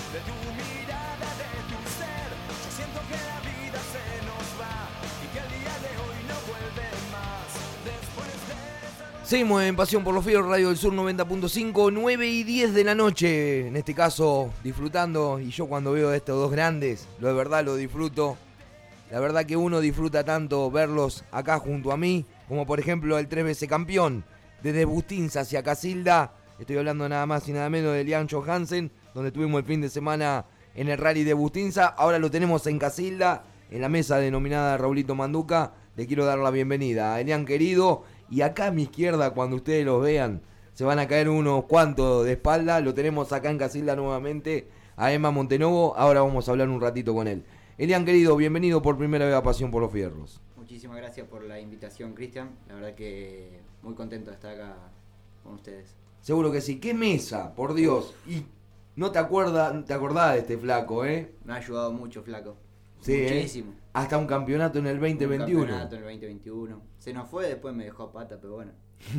de tu mirada, de tu ser. Yo siento que la vida se nos va y que el día de hoy no vuelve más. Después de... Seguimos en Pasión por los Fierros, Radio del Sur 90.5, 9 y 10 de la noche. En este caso, disfrutando. Y yo cuando veo a estos dos grandes, de verdad lo disfruto. La verdad que uno disfruta tanto verlos acá junto a mí, como por ejemplo el 3 veces campeón, desde Bustinza hacia Casilda. Estoy hablando nada más y nada menos de Elian Johansen, donde tuvimos el fin de semana en el rally de Bustinza. Ahora lo tenemos en Casilda, en la mesa denominada Raulito Manduca. Le quiero dar la bienvenida a Elian querido. Y acá a mi izquierda, cuando ustedes los vean, se van a caer unos cuantos de espalda. Lo tenemos acá en Casilda nuevamente, a Emma Montenovo. Ahora vamos a hablar un ratito con él. Elian querido, bienvenido por primera vez a Pasión por los Fierros. Muchísimas gracias por la invitación, Cristian. La verdad que muy contento de estar acá con ustedes. Seguro que sí. ¿Qué mesa? Por Dios. Y no te acordás de este flaco, ¿eh? Me ha ayudado mucho, flaco. Sí, muchísimo. Hasta un campeonato en el 2021. Un campeonato en el 2021. Se nos fue, después me dejó a pata, pero bueno.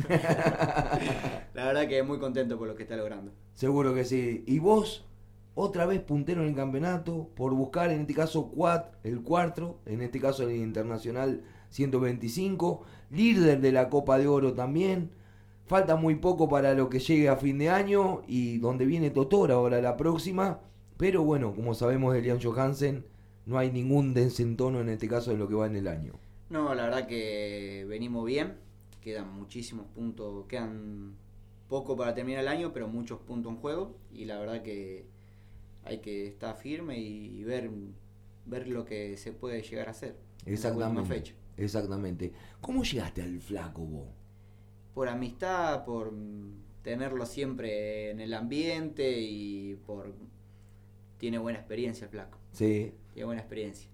La verdad que muy contento por lo que está logrando. Seguro que sí. ¿Y vos? Otra vez puntero en el campeonato, por buscar en este caso el cuarto, en este caso el Internacional 125, líder de la Copa de Oro también. Falta muy poco para lo que llegue a fin de año y donde viene Totora ahora la próxima. Pero bueno, como sabemos de Elian Johansen, no hay ningún desentono en este caso de lo que va en el año. No, la verdad que venimos bien. Quedan muchísimos puntos, quedan poco para terminar el año, pero muchos puntos en juego. Y la verdad que hay que estar firme y ver lo que se puede llegar a hacer. Exactamente. En la última fecha. Exactamente. ¿Cómo llegaste al flaco vos? Por amistad, por tenerlo siempre en el ambiente y tiene buena experiencia el flaco. Sí. Tiene buena experiencia.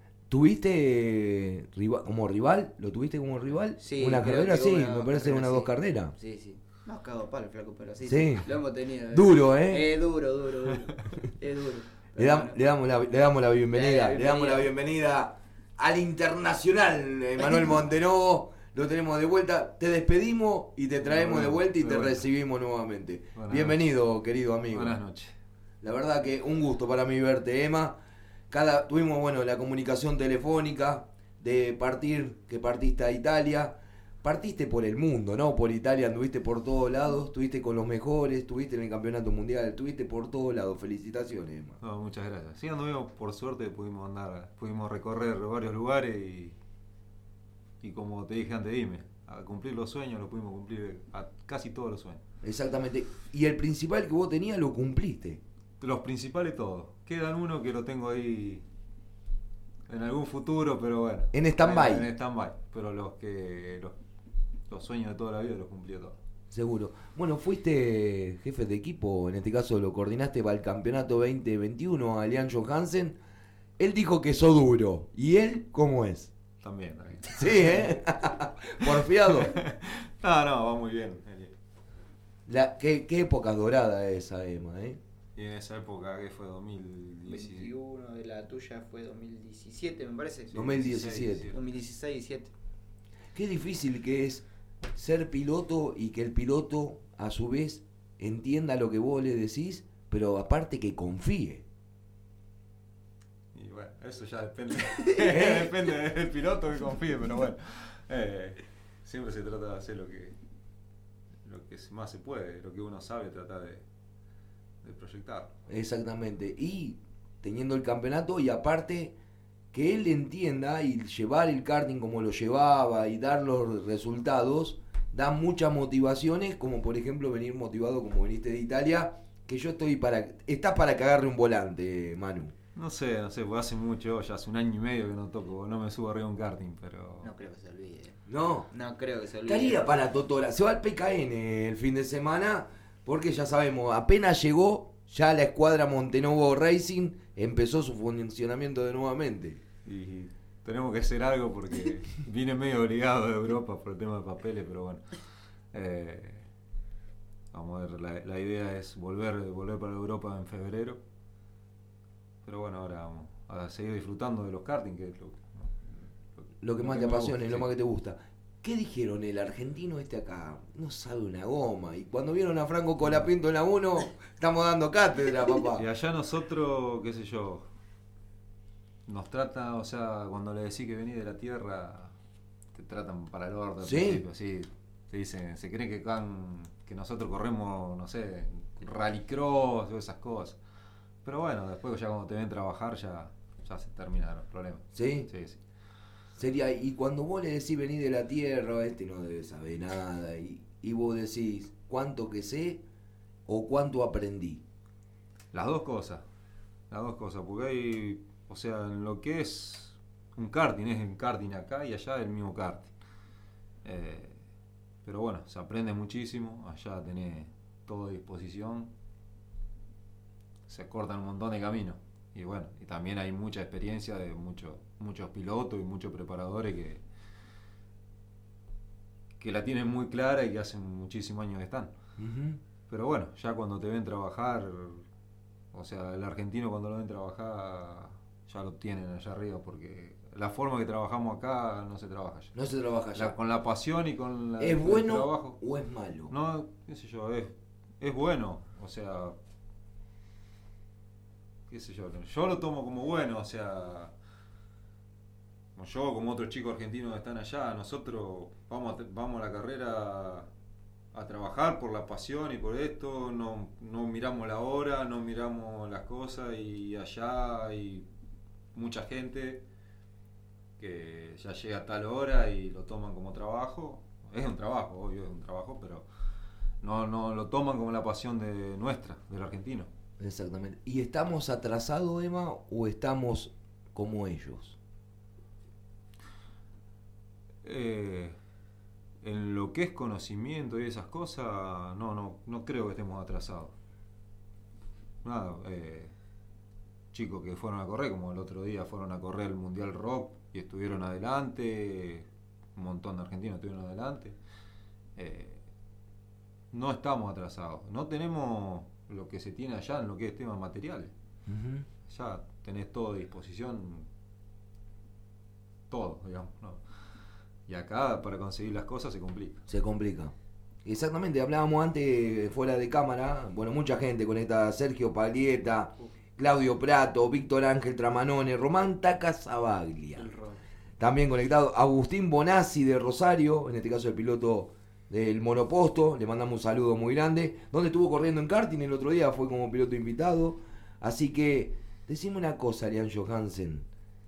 ¿Tuviste como rival? ¿Lo tuviste como rival? Sí. ¿Una carrera? Sí, me parece carrera, una o dos carreras. Sí, sí. No, cago palo el flaco, pero sí, Sí. lo hemos tenido. Duro, ¿eh? Duro. Es duro. Le damos la bienvenida. Le Le damos la bienvenida al Internacional, Manuel Montenovo. Lo tenemos de vuelta. Te despedimos y te traemos de vuelta y te recibimos nuevamente. Bienvenido, querido amigo. Buenas noches. La verdad que un gusto para mí verte, Emma. Tuvimos la comunicación telefónica de que partiste a Italia. Partiste por el mundo, ¿no? Por Italia, anduviste por todos lados, estuviste con los mejores, estuviste en el campeonato mundial, estuviste por todos lados. Felicitaciones, Emma. No, muchas gracias. Sí, anduvimos, por suerte pudimos recorrer varios lugares y como te dije antes, a cumplir los sueños, los pudimos cumplir a casi todos los sueños. Exactamente. Y el principal que vos tenías lo cumpliste. Los principales todos. Quedan uno que lo tengo ahí en algún futuro, pero bueno. En stand-by. En stand-by. Pero los sueños de toda la vida los cumplí todos. Seguro. Bueno, fuiste jefe de equipo, en este caso lo coordinaste para el campeonato 2021 a Elian Johansen. Él dijo que sos duro. ¿Y él cómo es? También. Ahí. Sí, ¿eh? Porfiado. No, va muy bien. Qué época dorada esa, Emma, ¿eh? Y en esa época, que fue 2017. 21 de la tuya fue 2017, me parece. 2017. 2016-17. Qué difícil que es ser piloto y que el piloto a su vez entienda lo que vos le decís, pero aparte que confíe. Y bueno, eso ya depende. Depende del piloto que confíe, pero bueno. Siempre se trata de hacer lo que más se puede, lo que uno sabe, tratar de proyectar. Exactamente. Y teniendo el campeonato y aparte que él entienda y llevar el karting como lo llevaba y dar los resultados, da muchas motivaciones, como por ejemplo venir motivado como viniste de Italia, que yo estás para cagarle un volante, Manu. No sé, pues hace mucho, ya hace un año y medio que no me subo arriba a un karting, pero... No creo que se olvide. No creo que se olvide. Estaría para Totora, se va al PKN el fin de semana, porque ya sabemos, apenas llegó, ya la escuadra Montenovo Racing empezó su funcionamiento de nuevamente. Y tenemos que hacer algo porque vine medio obligado de Europa por el tema de papeles, pero bueno. Vamos a ver, la idea es volver para Europa en febrero. Pero bueno, ahora vamos a seguir disfrutando de los karting, que es lo que más te apasiona y lo más que te gusta. ¿Qué dijeron? El argentino acá no sabe una goma. Y cuando vieron a Franco Colapinto en la 1, estamos dando cátedra, papá. Y allá nosotros, qué sé yo, nos tratan, o sea, cuando le decís que venís de la tierra, te tratan para el orto. al ¿Sí? principio, sí, te dicen, se creen que nosotros corremos, no sé, rallycross o esas cosas. Pero bueno, después ya cuando te ven trabajar ya se terminan los problemas. ¿Sí? Sí, sí. Sería, y cuando vos le decís venir de la tierra, no debe saber nada, y vos decís cuánto que sé o cuánto aprendí. Las dos cosas, porque hay, o sea, en lo que es un karting, es un karting acá y allá es el mismo karting. Pero bueno, se aprende muchísimo, allá tenés todo a disposición, se cortan un montón de caminos. Y bueno, y también hay mucha experiencia de muchos pilotos y muchos preparadores que la tienen muy clara y que hacen muchísimos años que están. Uh-huh. Pero bueno, ya cuando te ven trabajar, o sea, el argentino cuando lo ven trabajar ya lo tienen allá arriba, porque la forma que trabajamos acá no se trabaja allá. No se trabaja allá. Con la pasión y con la, ¿Es el bueno trabajo. o es malo? No, qué sé yo, es bueno, o sea, qué sé yo lo tomo como bueno, o sea, yo como otros chicos argentinos que están allá, nosotros vamos a la carrera a trabajar por la pasión y por esto, no miramos la hora, no miramos las cosas, y allá hay mucha gente que ya llega a tal hora y lo toman como trabajo. Es un trabajo, obvio es un trabajo, pero no lo toman como la pasión del argentino. Exactamente. ¿Y estamos atrasados, Emma, o estamos como ellos? En lo que es conocimiento y esas cosas, no creo que estemos atrasados. Nada, chicos que fueron a correr, como el otro día fueron a correr el Mundial Rock y estuvieron adelante, un montón de argentinos estuvieron adelante. No estamos atrasados, no tenemos lo que se tiene allá en lo que es temas materiales. Uh-huh. Ya tenés todo a disposición, todo, digamos, ¿no? Y acá para conseguir las cosas se complica. Se complica. Exactamente, hablábamos antes fuera de cámara, bueno, mucha gente conectada, Sergio Paglieta, Claudio Prato, Víctor Ángel Tramanone, Román Taca Zavaglia. También conectado Agustín Bonazzi de Rosario, en este caso el piloto del monoposto, le mandamos un saludo muy grande, donde estuvo corriendo en karting el otro día, fue como piloto invitado. Así que, decime una cosa, Arián Johansen,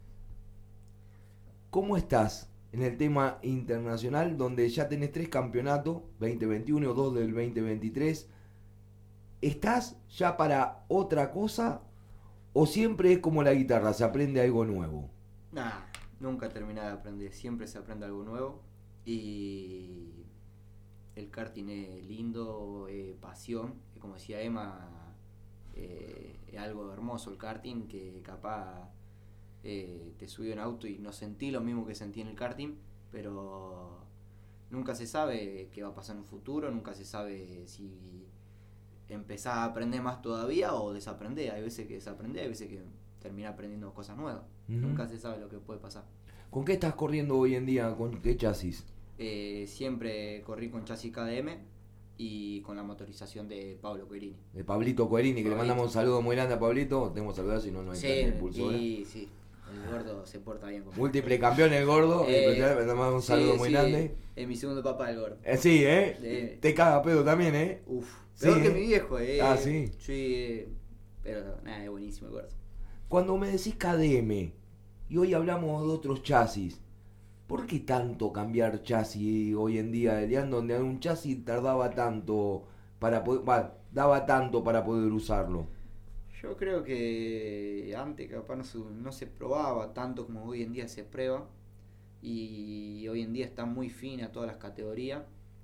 ¿cómo estás en el tema internacional, donde ya tenés 3 campeonatos, 2021 o 2 del 2023? ¿Estás ya para otra cosa o siempre es como la guitarra, se aprende algo nuevo? Nah, nunca terminé de aprender, siempre se aprende algo nuevo. Y el karting es lindo, pasión, como decía Emma, es algo hermoso el karting, que capaz te subí en auto y no sentí lo mismo que sentí en el karting, pero nunca se sabe qué va a pasar en un futuro, nunca se sabe si empezás a aprender más todavía o desaprender. Hay veces que desaprendés, hay veces que terminás aprendiendo cosas nuevas. Uh-huh. Nunca se sabe lo que puede pasar. ¿Con qué estás corriendo hoy en día? ¿Con qué chasis? Siempre corrí con chasis KDM y con la motorización de Pablo Coerini. De Pablito Coerini, que le mandamos un saludo muy grande a Pablito. Tenemos que saludar, si no, no entra en el pulso. Sí, el gordo se porta bien conmigo. Múltiple campeón el gordo, le mandamos un saludo muy grande. Es mi segundo papá el gordo. Sí, te caga pedo también, Uf, sí, peor que mi viejo, Ah, sí. Sí, pero nada, es buenísimo el gordo. Cuando me decís KDM, y hoy hablamos de otros chasis, ¿por qué tanto cambiar chasis hoy en día, Elian, donde un chasis tardaba tanto para poder, daba tanto para poder usarlo? Yo creo que antes capaz no se probaba tanto como hoy en día se prueba, y hoy en día está muy fina todas las categorías.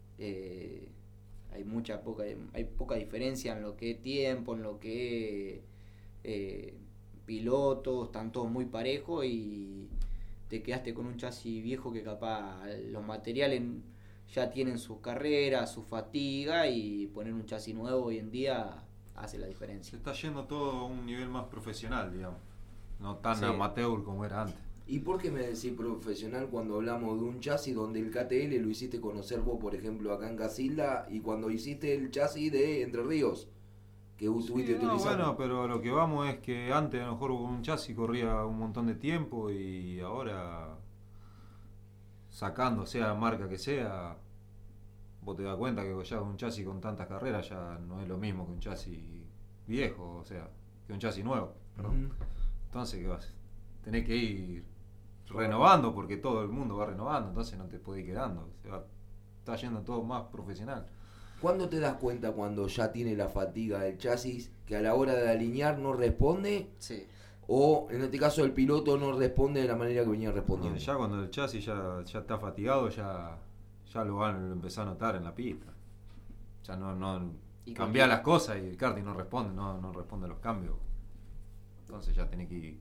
Hay poca diferencia en lo que es tiempo, en lo que es pilotos, están todos muy parejos, y te quedaste con un chasis viejo que capaz los materiales ya tienen sus carreras, su fatiga, y poner un chasis nuevo hoy en día hace la diferencia. Se está yendo todo a un nivel más profesional, digamos, no tan amateur como era antes. ¿Y por qué me decís profesional cuando hablamos de un chasis donde el KTL lo hiciste conocer vos, por ejemplo, acá en Casilda, y cuando hiciste el chasis de Entre Ríos, que estuviste No, utilizando? bueno, pero a lo que vamos es que antes a lo mejor un chasis corría un montón de tiempo y ahora, sacando sea la marca que sea, vos te das cuenta que ya un chasis con tantas carreras ya no es lo mismo que un chasis viejo, o sea, que un chasis nuevo. Perdón. Ujú. Entonces, ¿qué vas? Tenés que ir renovando porque todo el mundo va renovando, entonces no te podés ir quedando. Está yendo todo más profesional. ¿Cuándo te das cuenta cuando ya tiene la fatiga del chasis, que a la hora de alinear no responde, Sí. o en este caso el piloto no responde de la manera que venía respondiendo? Ya cuando el chasis ya está fatigado, ya lo van a empezar a notar en la pista. Ya no Y cambiar que- las cosas y el karting no responde, no responde a los cambios. Entonces ya tenés que ir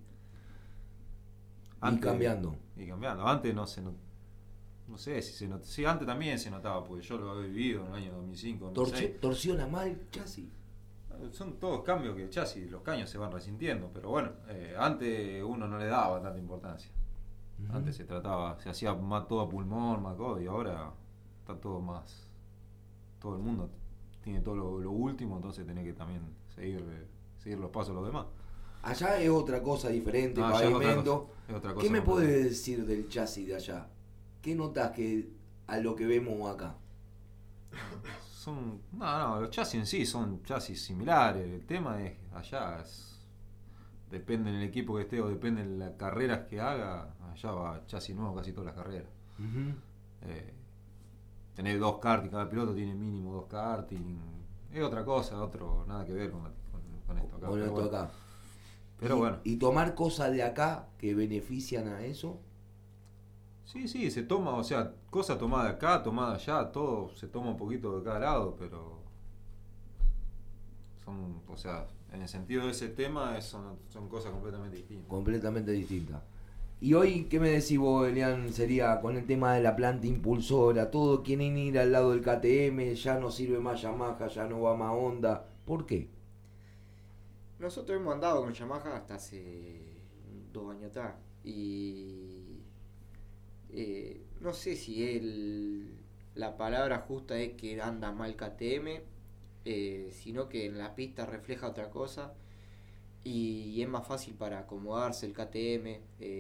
cambiando. Y cambiando. Antes no sé si se notaba. Sí, antes también se notaba, porque yo lo había vivido en el año 2005, 2006. Torsiona mal el chasis. Son todos cambios que el chasis, los caños se van resintiendo, pero bueno, antes uno no le daba tanta importancia. Ujú. Antes se hacía más todo a pulmón, más todo, y ahora está todo más. Todo el mundo tiene todo lo último, entonces tenés que también seguir los pasos de los demás. Allá es otra cosa diferente, No, allá es otra pavimento. cosa, es otra cosa ¿Qué me completamente. podés decir del chasis de allá? ¿Qué notas que a lo que vemos acá? Los chasis en sí son chasis similares. El tema es allá, depende del equipo que esté o depende de las carreras que haga. Allá va chasis nuevo casi todas las carreras. Tener 2 karting, cada piloto tiene mínimo 2 karting. Es otra cosa, nada que ver con esto acá. Con pero esto bueno. acá. Pero bueno. Y tomar cosas de acá que benefician a eso. Sí, se toma, o sea, cosa tomada acá, tomada allá, todo se toma un poquito de cada lado, pero o sea, en el sentido de ese tema son cosas completamente distintas. Completamente distinta. Y hoy, ¿qué me decís vos, Elian? Sería con el tema de la planta impulsora, todo quieren ir al lado del KTM, ya no sirve más Yamaha, ya no va más Honda. ¿Por qué? Nosotros hemos andado con Yamaha hasta hace 2 años atrás. Y no sé si la palabra justa es que anda mal KTM, sino que en la pista refleja otra cosa. Y es más fácil para acomodarse el KTM.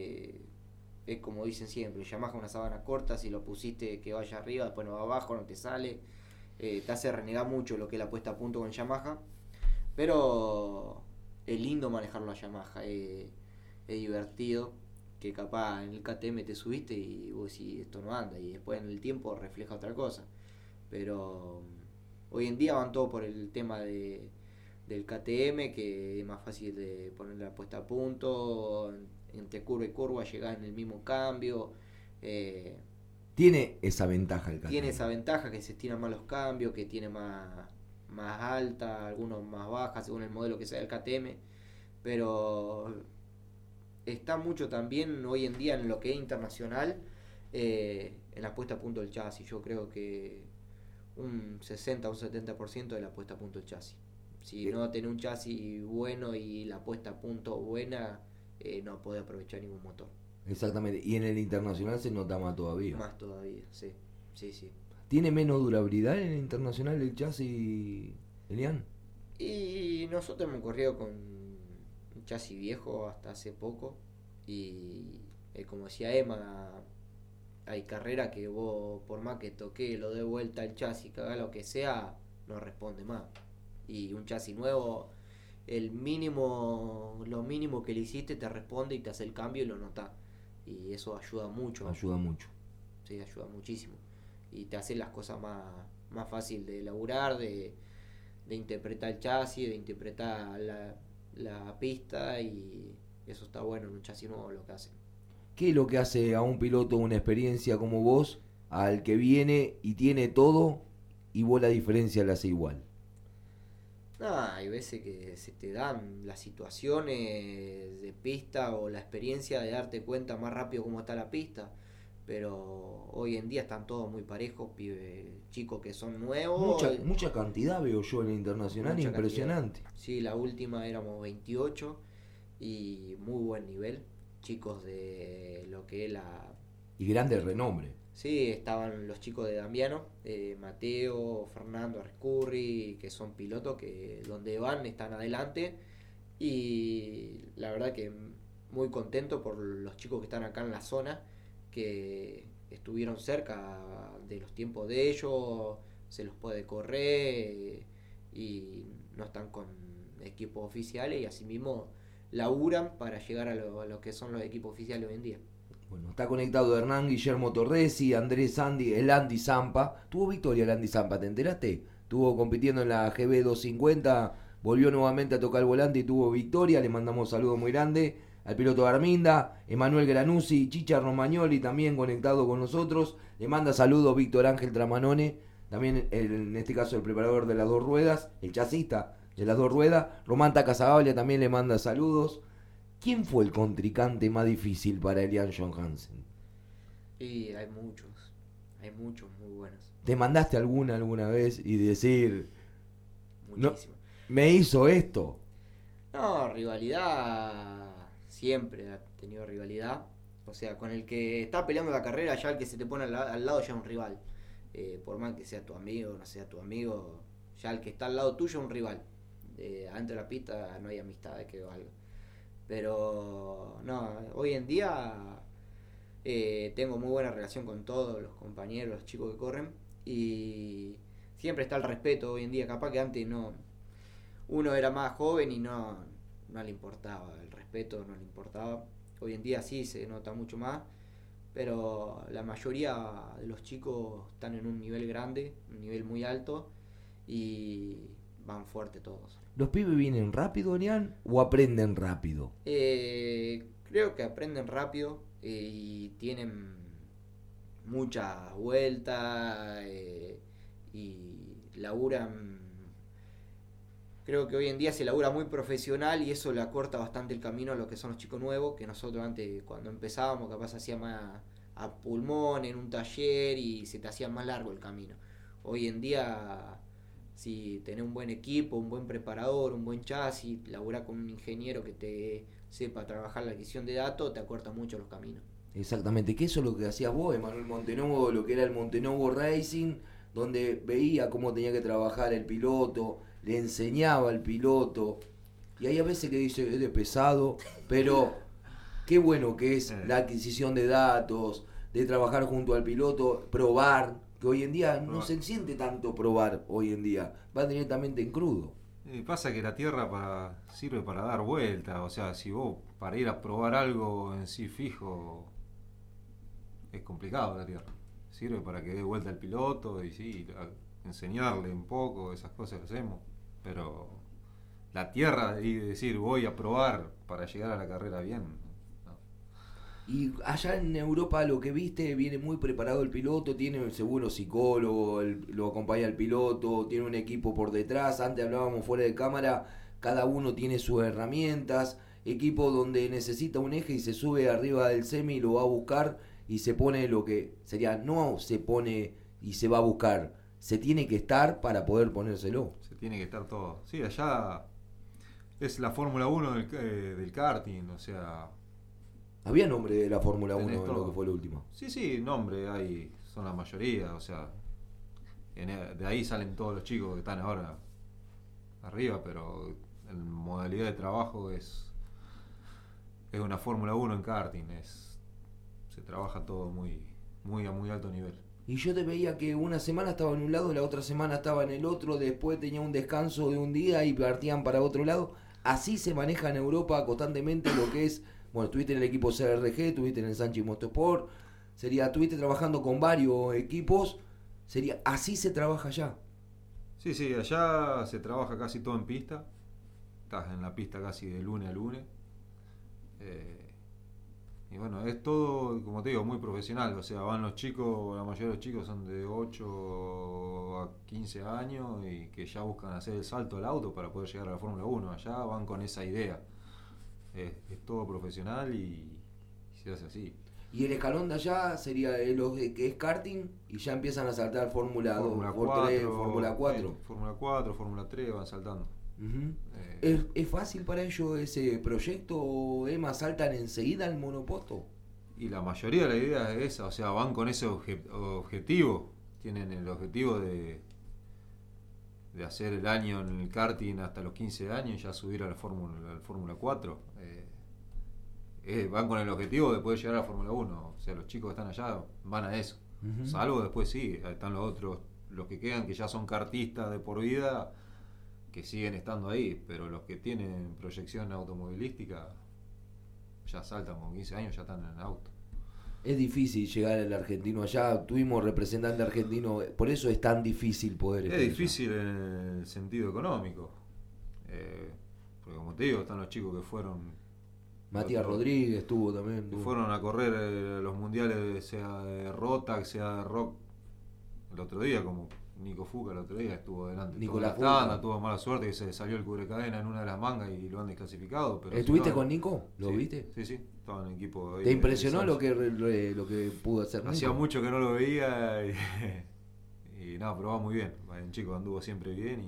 Es como dicen siempre, Yamaha una sábana corta, si lo pusiste que vaya arriba, después no va abajo, no te sale. Te hace renegar mucho lo que es la puesta a punto con Yamaha. Pero es lindo manejarlo a Yamaha, es divertido. Que capaz en el KTM te subiste y vos decís esto no anda, y después en el tiempo refleja otra cosa. Pero hoy en día van todo por el tema del KTM, que es más fácil de poner la puesta a punto, entre curva y curva llegar en el mismo cambio. Tiene esa ventaja el KTM. Tiene esa ventaja que se estiran más los cambios, que tiene más alta, algunos más bajas según el modelo que sea el KTM, pero está mucho también hoy en día en lo que es internacional, en la puesta a punto del chasis. Yo creo que un 60 o un 70% de la puesta a punto del chasis. Si no tenés un chasis bueno y la puesta a punto buena, no podés aprovechar ningún motor. Exactamente. Y en el internacional se nota más todavía. Más todavía, sí. ¿Tiene menos durabilidad en el internacional el chasis, Elian? Y nosotros hemos corrido con un chasis viejo hasta hace poco. Y como decía Emma, hay carreras que vos, por más que toque, lo dé vuelta el chasis, que haga lo que sea, no responde más. Y un chasis nuevo, lo mínimo que le hiciste te responde y te hace el cambio y lo notás. Y eso ayuda mucho. Ayuda mucho. Sí, ayuda muchísimo. Y te hace las cosas más fácil de laburar, de interpretar el chasis, de interpretar la pista, y eso está bueno en un chasis nuevo lo que hacen. ¿Qué es lo que hace a un piloto una experiencia como vos, al que viene y tiene todo y vos la diferencia la hace igual? Hay veces que se te dan las situaciones de pista o la experiencia de darte cuenta más rápido cómo está la pista, pero hoy en día están todos muy parejos, chicos que son nuevos. Mucha cantidad veo yo en el internacional, Mucha impresionante. cantidad. Sí, la última éramos 28 y muy buen nivel. chicos de lo que es la... Y grande renombre. Sí, estaban los chicos de Damiano, Mateo, Fernando Arcurri, que son pilotos que donde van están adelante. Y la verdad que muy contento por los chicos que están acá en la zona, que estuvieron cerca de los tiempos de ellos, se los puede correr y no están con equipos oficiales y asimismo laburan para llegar a lo que son los equipos oficiales hoy en día. Bueno, está conectado Hernán Guillermo Torresi, Andrés Andy, el Andy Zampa. Tuvo victoria el Andy Zampa, ¿te enteraste? Estuvo compitiendo en la GB 250, volvió nuevamente a tocar el volante y tuvo victoria. Le mandamos saludos muy grande al piloto Arminda, Emanuel Granuzzi, Chicha Romagnoli también conectado con nosotros. Le manda saludos Víctor Ángel Tramanone, también en este caso el preparador de las dos ruedas, el chasista de las dos ruedas. Román Casabaglia también le manda saludos. ¿Quién fue el contrincante más difícil para Elian Johansen? Y hay muchos muy buenos. ¿Te mandaste alguna vez y decir, Muchísimo. no, me hizo esto? No, rivalidad, siempre ha tenido rivalidad. O sea, con el que está peleando la carrera, ya el que se te pone al lado ya es un rival. Por más que sea tu amigo, no sea tu amigo, ya el que está al lado tuyo es un rival. Adentro de la pista no hay amistad que valga. Pero no, hoy en día tengo muy buena relación con todos los compañeros, los chicos que corren, y siempre está el respeto hoy en día. Capaz que antes no, uno era más joven y no le importaba, el respeto no le importaba. Hoy en día sí se nota mucho más, pero la mayoría de los chicos están en un nivel grande, un nivel muy alto, y van fuerte todos. ¿Los pibes vienen rápido, Elian, o aprenden rápido? Creo que aprenden rápido y tienen muchas vueltas y laburan. Creo que hoy en día se labura muy profesional y eso le acorta bastante el camino a lo que son los chicos nuevos, que nosotros antes cuando empezábamos capaz hacía más a pulmón en un taller y se te hacía más largo el camino. Hoy en día, si tenés un buen equipo, un buen preparador, un buen chasis, laburás con un ingeniero que te sepa trabajar la adquisición de datos, te acorta mucho los caminos. Exactamente, que eso es lo que hacías vos, Emanuel Montenovo, lo que era el Montenovo Racing, donde veía cómo tenía que trabajar el piloto, le enseñaba al piloto, y hay a veces que dice, es de pesado, pero qué bueno que es la adquisición de datos, de trabajar junto al piloto, probar, que hoy en día no se siente tanto probar hoy en día, va directamente en crudo. Pasa que la tierra sirve para dar vueltas, o sea, si vos para ir a probar algo en sí fijo, es complicado la tierra. Sirve para que dé vuelta al piloto y sí, enseñarle un poco esas cosas que hacemos, pero la tierra y decir voy a probar para llegar a la carrera bien. Y allá en Europa lo que viste, viene muy preparado el piloto, tiene seguro psicólogo, lo acompaña el piloto, tiene un equipo por detrás. Antes hablábamos fuera de cámara, cada uno tiene sus herramientas, equipo donde necesita un eje y se sube arriba del semi y lo va a buscar y se pone lo que sería, no se pone y se va a buscar, se tiene que estar para poder ponérselo. Se tiene que estar todo. Sí, allá es la Fórmula 1 del karting, o sea... Había nombre de la Fórmula 1 en todo. lo que fue lo último. Sí, nombre hay, son la mayoría, o sea, de ahí salen todos los chicos que están ahora arriba, pero en modalidad de trabajo es una Fórmula 1 en karting, se trabaja todo a muy alto nivel. Y yo te veía que una semana estaba en un lado, la otra semana estaba en el otro, después tenía un descanso de un día y partían para otro lado. Así se maneja en Europa constantemente lo que es... Bueno, estuviste en el equipo CRG, estuviste en el Sánchez Motorsport, estuviste trabajando con varios equipos, así se trabaja allá. Sí, allá se trabaja casi todo en pista, estás en la pista casi de lunes a lunes, y bueno, es todo, como te digo, muy profesional, o sea, van los chicos, la mayoría de los chicos son de 8 a 15 años y que ya buscan hacer el salto al auto para poder llegar a la Fórmula 1, allá van con esa idea. Es todo profesional y se hace así. Y el escalón de allá sería lo que es karting y ya empiezan a saltar Fórmula 2, Fórmula 3, Fórmula 4. Fórmula 4, Fórmula 3 van saltando. Ujú. ¿Es fácil para ellos ese proyecto o Emma saltan enseguida al monopoto? Y la mayoría de la idea es esa, o sea, van con ese objetivo, tienen el objetivo de hacer el año en el karting hasta los 15 años y ya subir a la Fórmula 4. Van con el objetivo de poder llegar a la Fórmula 1, o sea, los chicos que están allá van a eso. Ujú. Salvo después sí, están los otros, los que quedan que ya son kartistas de por vida, que siguen estando ahí, pero los que tienen proyección automovilística ya saltan con 15 años, ya están en el auto. Es difícil llegar al argentino allá, tuvimos representante argentino, por eso es tan difícil poder... Es difícil en el sentido económico, porque como te digo, están los chicos que fueron... Matías Rodríguez estuvo también. Que fueron a correr los mundiales, sea de Rotax, sea de Rock, el otro día, como Nico Fuca el otro día estuvo delante. Nicolás toda la tanda, Fuca. tuvo mala suerte que se le salió el cubrecadena en una de las mangas y lo han desclasificado. Pero ¿Estuviste si no, con Nico? ¿Lo sí, viste? Sí, estaba en el equipo. ¿Te impresionó lo que pudo hacer Hacía Nico? mucho que no lo veía y nada, pero va muy bien. El chico anduvo siempre bien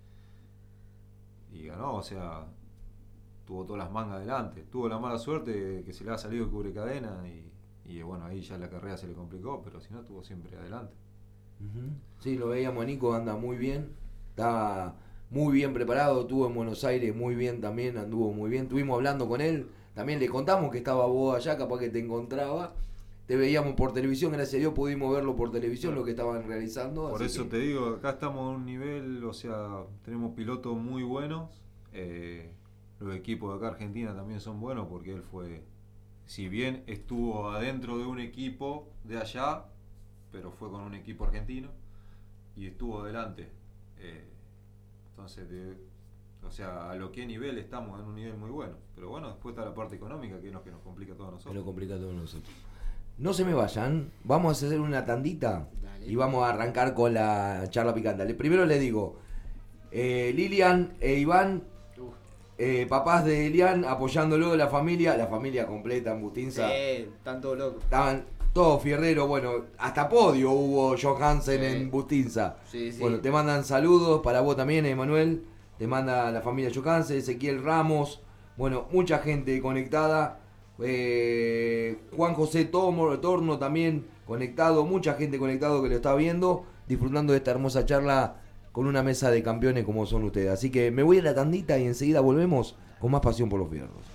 y ganó, o sea, tuvo todas las mangas adelante. Tuvo la mala suerte que se le ha salido el cubrecadena y bueno, ahí ya la carrera se le complicó, pero si no, estuvo siempre adelante. Ujú. Sí, lo veíamos a Nico, anda muy bien, está muy bien preparado, estuvo en Buenos Aires muy bien también, anduvo muy bien, estuvimos hablando con él, también le contamos que estaba vos allá, capaz que te encontraba, te veíamos por televisión, gracias a Dios pudimos verlo por televisión, lo que estaban realizando. Por así eso que... te digo, acá estamos a un nivel, o sea, tenemos pilotos muy buenos, los equipos de acá Argentina también son buenos porque él fue, si bien estuvo adentro de un equipo de allá, pero fue con un equipo argentino y estuvo adelante. Entonces, o sea, a lo que nivel estamos en un nivel muy bueno. Pero bueno, después está la parte económica, que es lo que nos complica a todos Me nosotros. lo complica a todos nosotros. No se me vayan, vamos a hacer una tandita. Dale. Y vamos a arrancar con la charla picante. Primero le digo, Lilian e Iván, papás de Elian, apoyándolo, la familia completa en Bustinza. Están todos locos. Estaban todos fierreros, bueno, hasta podio hubo Johansen Sí. en Bustinza. Sí, sí. Bueno, te mandan saludos para vos también, Emanuel. Te manda la familia Johansen, Ezequiel Ramos. Bueno, mucha gente conectada. Juan José Torno también conectado. Mucha gente conectado que lo está viendo, disfrutando de esta hermosa charla con una mesa de campeones como son ustedes. Así que me voy a la tandita y enseguida volvemos con más pasión por los fierros.